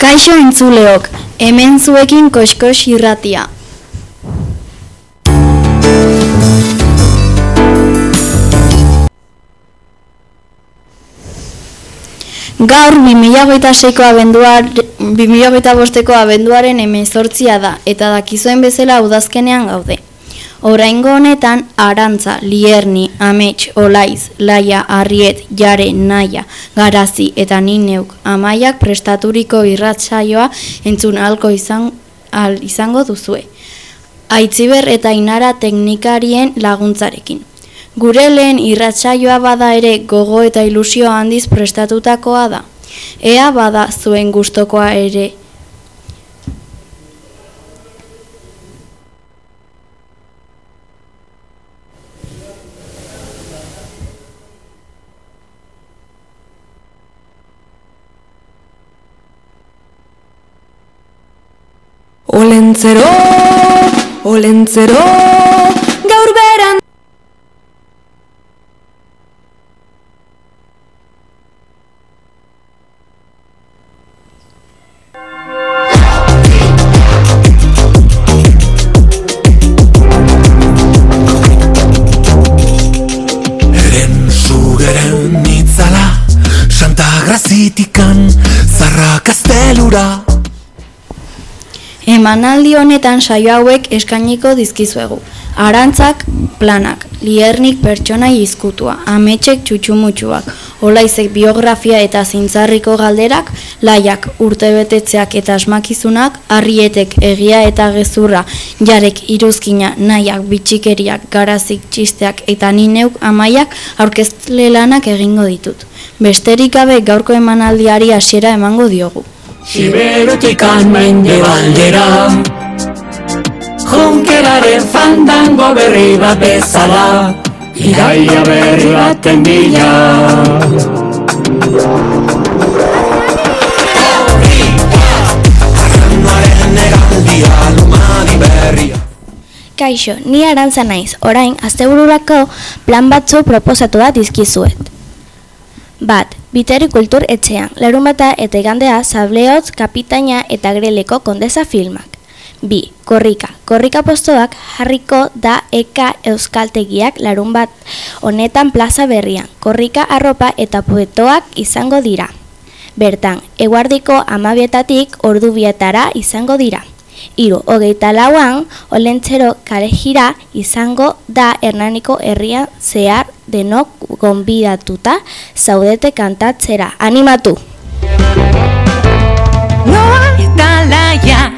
Kaixo entzuleok, hemen zuekin koxkox irratia. Gaur 2026ko abenduaren 18 da, eta dakizuen bezala udazkenean gaude. Oraingo honetan, Arantza, Lierni, Amets, Olaiz, Laia, Arriet, Jare, Naia, Garazi eta ni neuk Amaiak prestaturiko irratsaioa entzun ahalko izango duzue. Aitziber eta Inara teknikarien laguntzarekin. Gure lehen irratsaioa bada ere gogo eta ilusio handiz prestatutakoa da. Ea bada zuen gustokoa ere. Olentzero, gaur beran. Eren sugeren itzala, Santa Grazitikan, Zarra Kastelura. Emanaldi honetan saio hauek eskainiko dizkizuegu. Arantzak planak, Liernik pertsonai izkutua, Ametsek txutxumutxuak, Olaizek biografia eta zintzarriko galderak, Laiak urtebetetzeak eta asmakizunak, Arrietek egia eta gezurra, Jarek iruzkina, Naiak bitxikeriak, Garazik txisteak eta ni neuk Amaiak aurkezle lanak egingo ditut. Besterik gabe gaurko emanaldiari hasiera emango diogu. Siberutikan mendebaldera, Junkeraren fandango berri bat bezala, iraia berri baten bila. Kaixo, ni Arantza naiz, orain astebururako plan batzu proposatu da dizkizuet. Bat, Biteri Kultur etxean, larunbata eta igandea Sableotz, Kapitaina eta Greleko Kondesa filmak. Bi, Korrika postoak jarriko da eka euskaltegiak larunbat honetan plaza berrian. Korrika arropa eta poetoak izango dira. Bertan, eguardiko 12:00 ordu 2:00 izango dira. 3, 24an, Olentzero kalejira izango da Hernaniko herria zehar denok gonbidatuta zaudete kantatzera. Animatu! Noa eta Laia.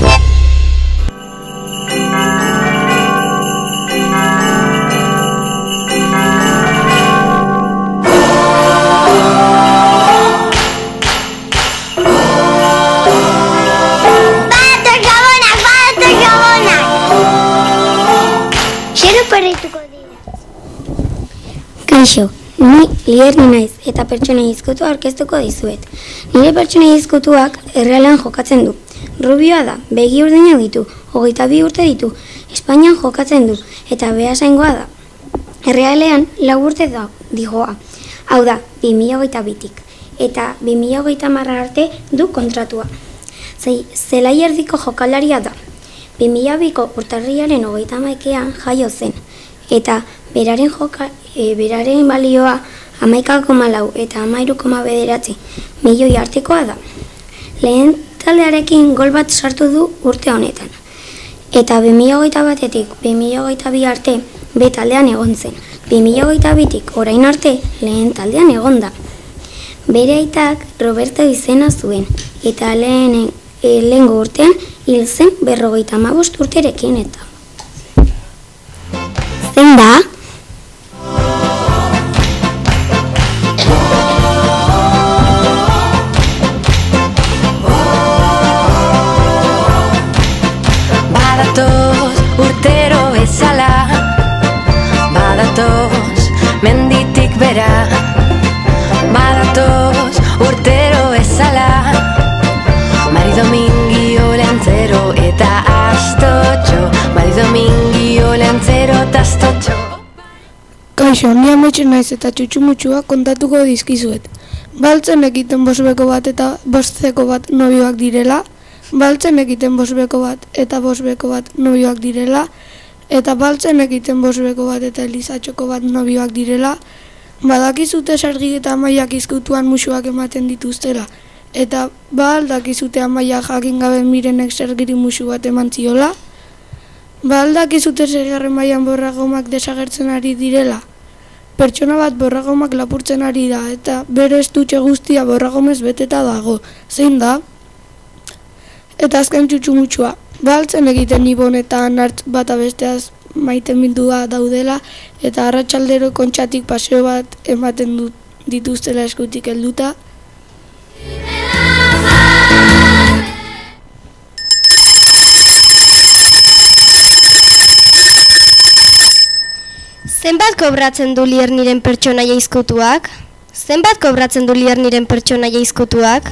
Kaixo, ni Lierni naiz eta pertsonai izkutua aurkeztuko dizuet. Nire pertsonai izkutuak errealean jokatzen du. Rubioa da, begi urdinak ditu, 22 urte ditu, Espainian jokatzen du eta beasaingoa da. Errealean 4 urte da digoa, hau da, 2022tik, eta 2030 arte du kontratua. Zelai erdiko jokalaria da. 2002ko urtarrilaren 31ean jaio zen, eta beraren balioa 11,4 eta 13,9 milioi artekoa da. Lehen taldearekin gol bat sartu du urte honetan. Eta 2021tik 2022 arte B taldean egon zen. 2022tik orain arte lehen taldean egon da. Bere aitak Roberto izena zuen, eta lehengo urtean hil zen 55 urterekin eta. Zein da? Badatoz urtero ezala, badatoz menditik bera, badatoz urtero ezala, Mari Domingi Olentzero eta Astotxo, Mari Domingi Olentzero eta Astotxo. Kaixo, ni Amets naiz eta txutxumutxua kontatuko dizkizuet. Baltzen egiten bosbeko bat eta bostzeko bat nobioak direla, baltzen egiten bosbeko bat eta bosbeko bat nobioak direla, eta baltzen egiten bosbeko bat eta elizatxoko bat nobioak direla, badakizute Sargik eta Amaiak izkutuan musuak ematen dituztela, eta aldakizute Amaiak jakin gabe Mirenek Sergiri musu bat eman ziola, aldakizute 6. mailan borragomak desagertzen ari direla, pertsona bat borragomak lapurtzen ari da, eta bere estutxe guztia borragomez beteta dago, zein da? Eta azken txutxumutsua, baltzen egiten Ibon eta Anartz bata besteaz maite mildua daudela, eta arratsaldero Kontxatik paseo bat ematen dituztela eskutik helduta. Zenbat kobratzen du Lierniren pertsonaia izkutuak? Zenbat kobratzen du Lierniren pertsonaia izkutuak?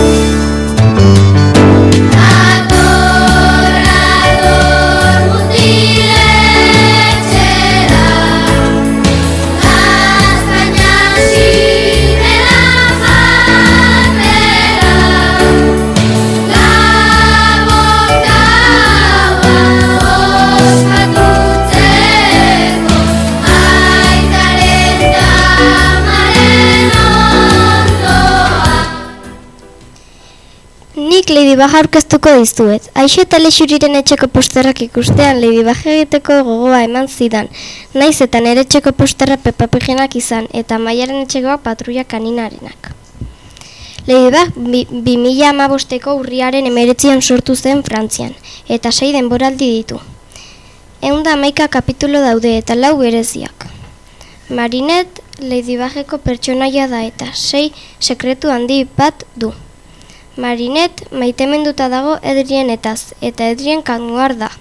Ladybug aurkeztuko dizuet. Aixo eta Lexuriren etxeko posterrak ikustean Ladybug egiteko gogoa eman zidan. Naiz eta nere etxeko posterra Peppa Pigenak izan eta Maiaren etxekoak Patrulla Kaninarenak. Ladybug 2015ko urriaren 19an sortu zen Frantzian, eta 6 denboraldi ditu. 111 kapitulo daude eta 4 bereziak. Marinette Ladybugeko pertsonaia da eta 6 sekretu handi bat du. Marinette maitemenduta dago Adrienetaz, eta Adrien kanguar da.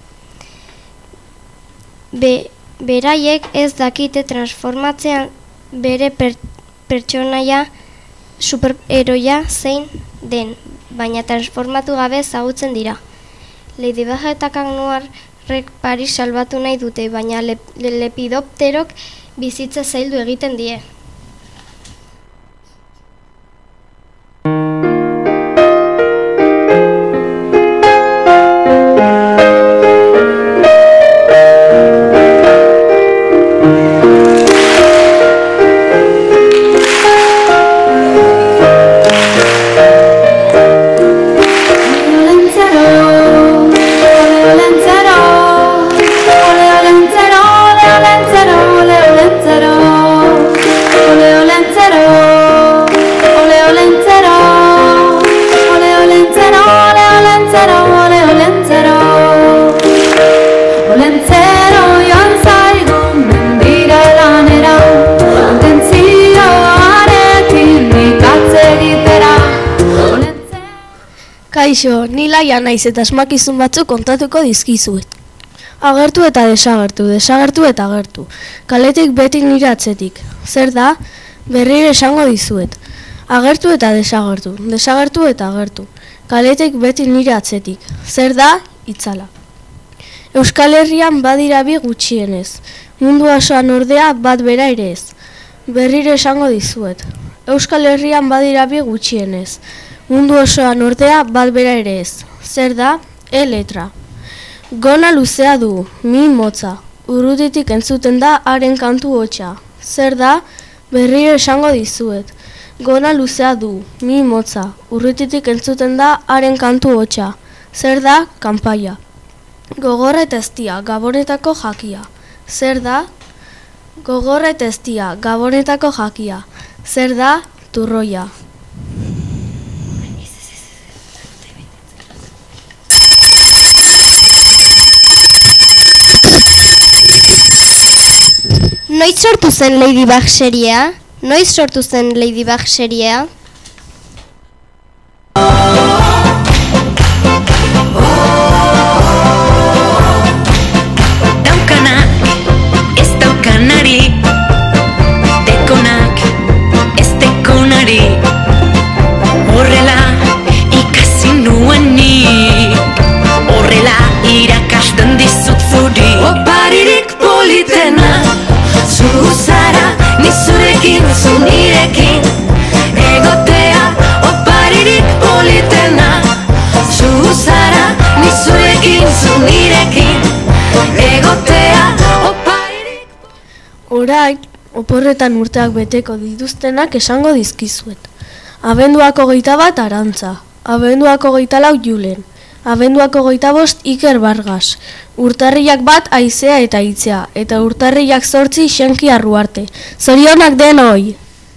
Beraiek ez dakite transformatzean bere pertsonaia superheroia zein den, baina transformatu gabe ezagutzen dira. Ladybug eta kanguarrek Paris salbatu nahi dute, baina lepidopterok bizitza zaildu egiten die. Kaixo, ni Laia naiz eta asmakizun batzuk kontatuko dizkizuet. Agertu eta desagertu, desagertu eta agertu. Kaletik betik nire atzetik. Zer da? Berriro esango dizuet. Agertu eta desagertu, desagertu eta agertu. Kaletik betik nire atzetik. Zer da? Itzala. Euskal Herrian badira bi gutxienez. Mundu osoan ordea bat bera ere ez. Berriro esango dizuet. Euskal Herrian badira bi gutxienez. Mundu osoan ordea bat bera ere ez. Zer da? E-letra. Gona luzea du, mi motza. Urrutitik entzuten da haren kantu hotsa. Zer da? Berriro esango dizuet. Gona luzea du, mi motza. Urrutitik entzuten da haren kantu hotsa. Zer da? Kanpaia. Gogorra eta eztia, Gabonetako jakia. Zer da? Gogorra eta eztia, Gabonetako jakia. Zer da? Turroia. Noiz sortu zen Ladybug seria? Noiz sortu zen Ladybug seria? Daukanak ez daukanari, dekonak ez dekonari. Horrela ikasi nuen nik, horrela irakasten dizut zuri. Oparirik politena, zu zara, ni zurekin, zu nirekin, egot Oporretan urteak beteko dituztenak esango dizkizuet. Abenduak 21 Arantza, abenduak 24 Julen, abenduak 25 Iker Bargas, urtarrilak 1 Aizea eta Itzea, eta urtarrilak 8 Xenki Arruarte. Zorionak denoi!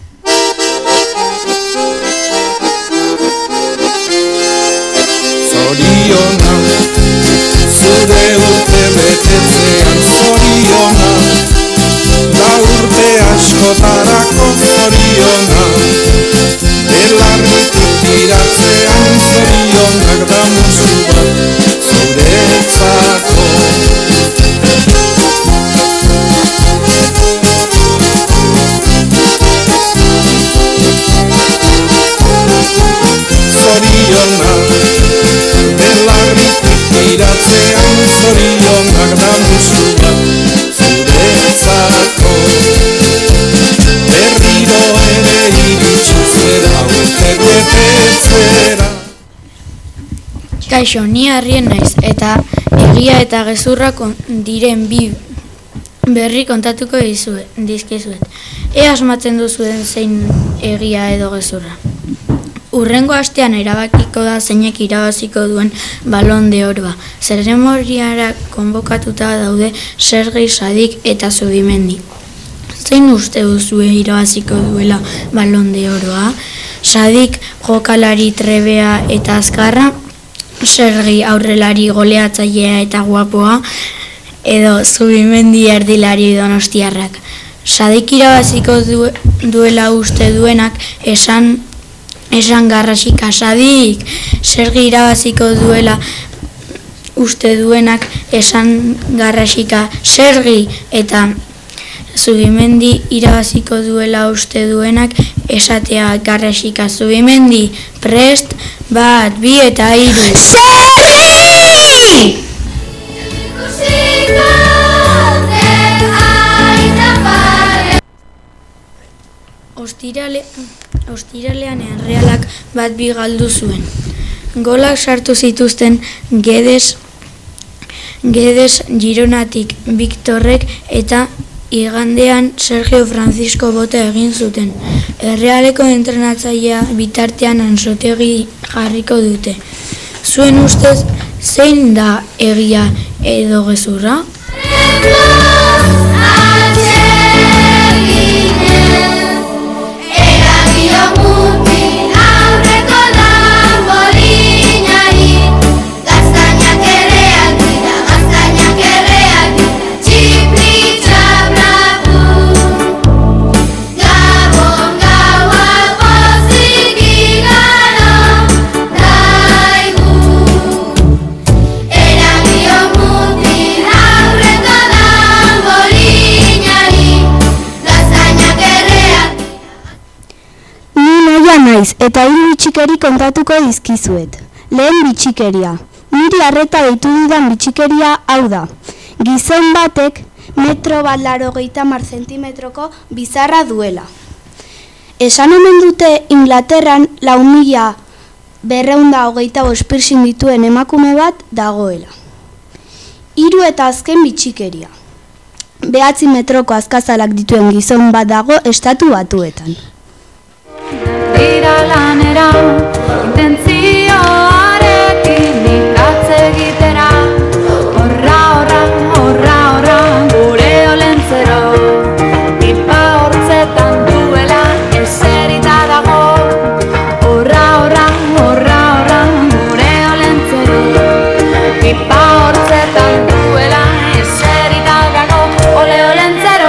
Zorionak, zure urte betetzean zorionak, da urte askotarako zorionak, belarritik tiratzean zorionak da musu bat zuretzako. Zorionak, belarritik tiratzean zorionak da musu bat zuretzako. Berriro ere iritsi zera urte betetzera. Kaixo, ni Harrien naiz, eta egia eta gezurra diren bi berri kontatuko dizkizuet. Ea asmatzen duzuen zein egia edo gezurra. Urrengo astean erabakiko da zeinek irabaziko duen Balon de Oroa. Zeremoniara konbokatuta daude Sergi, Sadik eta Zubimendi. Zein uste duzue irabaziko duela Balon de Oroa? Sadik jokalari trebea eta azkarra, Sergi aurrelari goleatzailea eta guapoa, edo Zubimendi erdilari donostiarrak. Sadik irabaziko duela uste duenak esan garrasika Sadik. Sergi irabaziko duela uste duenak esan garrasika Sergi, eta Zubimendi irabaziko duela uste duenak esatea garrasika Zubimendi. Prest, 1, 2 eta 3. Sergi! Ostiralean Errealak 1-2 galdu zuen. Golak sartu zituzten Guedes, Gironatik Victorrek eta igandean Sergio Francisco Bota egin zuten. Errealeko entrenatzailea bitartean Ansotegi jarriko dute. Zuen ustez, zein da egia edo gezurra? Naiz, eta 3 bitxikeri kontatuko dizkizuet. Lehen bitxikeria. Niri arreta deitu dudan bitxikeria hau da. Gizon batek 1,80 zentimetroko bizarra duela. Esan omen dute Inglaterran 4.225 piercing dituen emakume bat dagoela. 3 eta azken bitxikeria. 9 metroko azkazalak dituen gizon bat dago Estatu Batuetan. Ira lanera, intentzioarekin ikatze egitera, horra, gure olentzero, pipa hortzetan duela eserita dago, horra, gure olentzero, pipa hortzetan duela eserita dago, ole olentzero.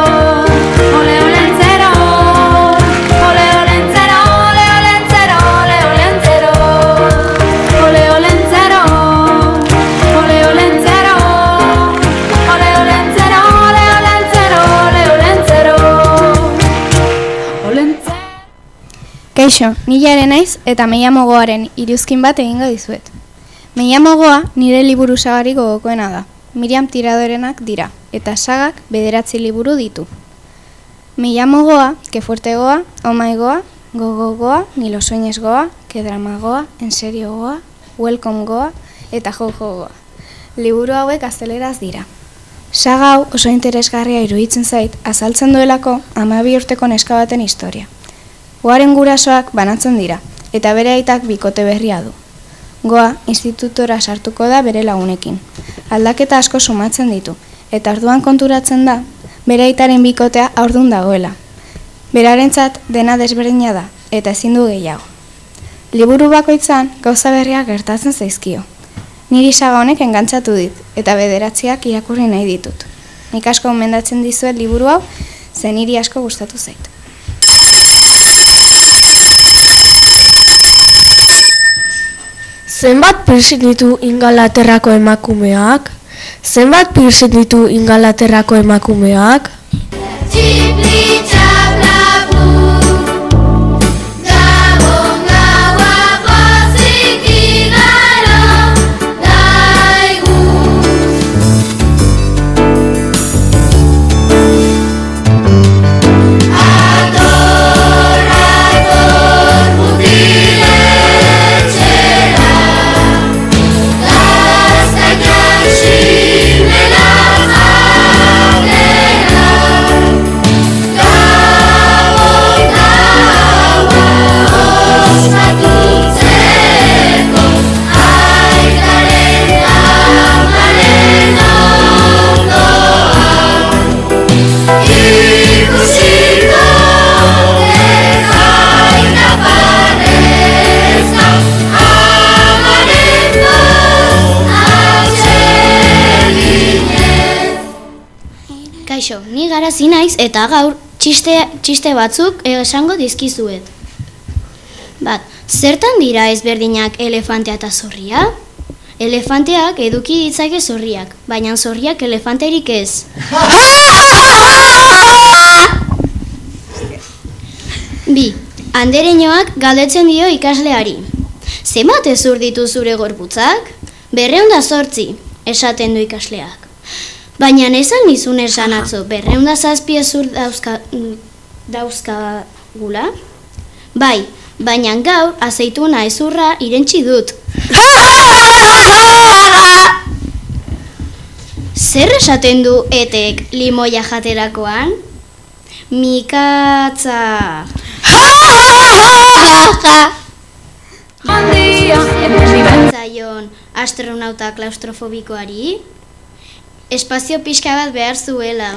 Kaixo, ni Jare naiz eta Meiamo Goaren iruzkin bat egingo dizuet. Meiamo Goa nire liburu sagari gogokoena da. Miriam Tiradorenak dira, eta sagak 9 liburu ditu. Meiamo Goa, Que Fuerte Goa, Oh My Goa, Gogo Goa, Ni lo sueñes Goa, Que Drama Goa, En serio Goa, Welcome Goa eta Jojo Goa. Liburu hauek gazteleraz dira. Saga hau oso interesgarria iruditzen zait, azaltzen duelako 12 urteko neska baten historia. Goaren gurasoak banatzen dira, eta bere aitak bikote berria du. Goa institutora sartuko da bere lagunekin. Aldaketa asko sumatzen ditu, eta orduan konturatzen da, bere aitaren bikotea haurdun dagoela. Berarentzat dena desberdina da, eta ezin du gehiago. Liburu bakoitzan gauza berriak gertatzen zaizkio. Niri saga honek engantzatu dit, eta bederatziak irakurri nahi ditut. Nik asko gomendatzen dizuet liburu hau, zen niri asko gustatu zait. Zenbat piercing ditu Ingalaterrako emakumeak? Zenbat piercing ditu Ingalaterrako emakumeak? Ni garazi naiz eta gaur txiste batzuk esango dizkizuet. Bat, zertan dira ezberdinak elefantea eta zorria? Elefanteak eduki ditzake zorriak, baina zorriak elefanterik ez. Bi, andereñoak galdetzen dio ikasleari. Zenbat hezur ditu zure gorputzak? 208, esaten du ikasleak. Baina esan nizun esan atzo, 207 hezur dauzkagula? Bai, baina gaur azeituna hezurra irentsi dut. Zer esaten du etek limoia jaterakoan? Mikatza. Zaion astronauta klaustrofobikoari? Espazio pixka bat behar zuela.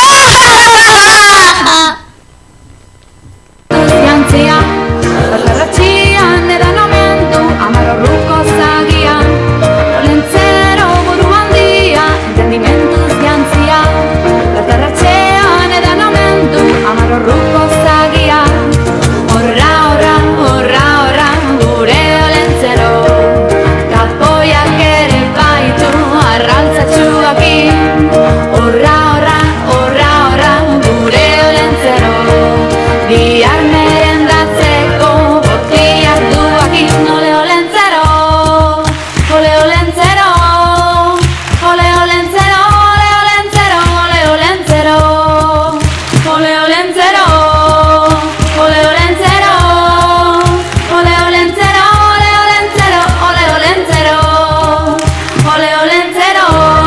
Ziantzia, berratxian edan omendu, amarorruko zagian, olentzero buru handia, entendimentu ziantzia, berratxean edan omendu, amarorruko zagian, horra, horra, horra, horra, gure olentzero, kapoiak ere baitu, arraltzatxuakin, horra, horra, horra, horra, gure olentzero, bihar merendatzeko botiak duakin, ole olentzero, ole olentzero, ole olentzero, ole olentzero, ole olentzero, ole olentzero, ole olentzero, ole olentzero, ole olentzero, ole olentzero, ole olentzero,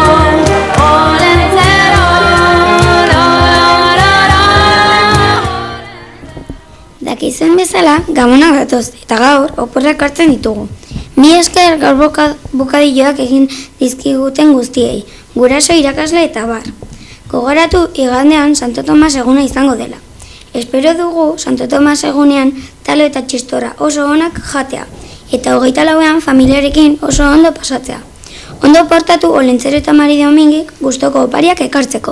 Dakizuen bezala, gamonak datoz, eta gaur oporrak hartzen ditugu. Mi esker gaur bokadilloak egin dizkiguten guztiei, guraso, irakasle eta bar. Gogoratu igandean Santo Tomas eguna izango dela. Espero dugu Santo Tomas egunean talo eta txistora oso onak jatea, eta 24ean familiarekin oso ondo pasatzea. Ondo portatu Olentzero eta Mari Domingik gustoko opariak ekartzeko.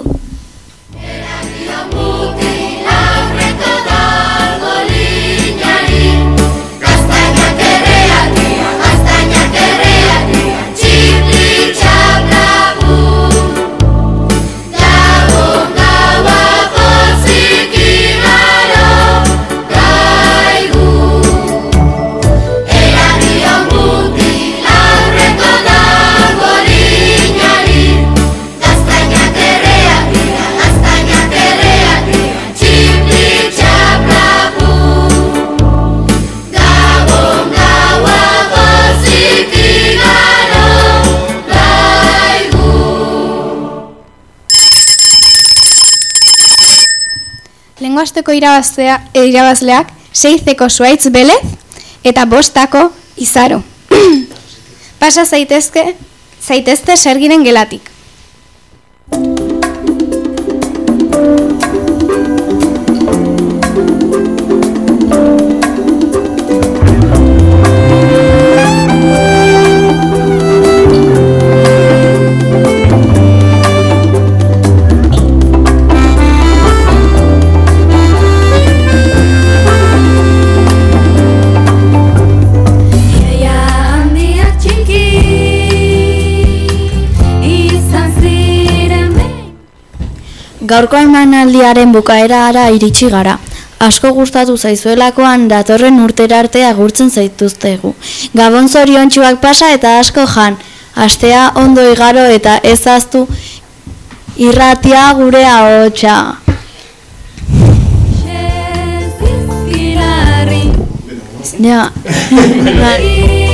Gaztainak erreak lehengo asteko irabazleak 6-eko Zuaitz Belez eta 5-ako Izaro. Pasa zaitezte Sergiren gelatik. Gaurko emanaldiaren bukaerara iritsi gara. Asko gustatu zaizuelakoan datorren urtera arte agurtzen zaituztegu. Gabon zoriontsuak pasa eta asko jan. Astea ondo igaro eta ez ahaztu irratia gure ahotsa. Ja.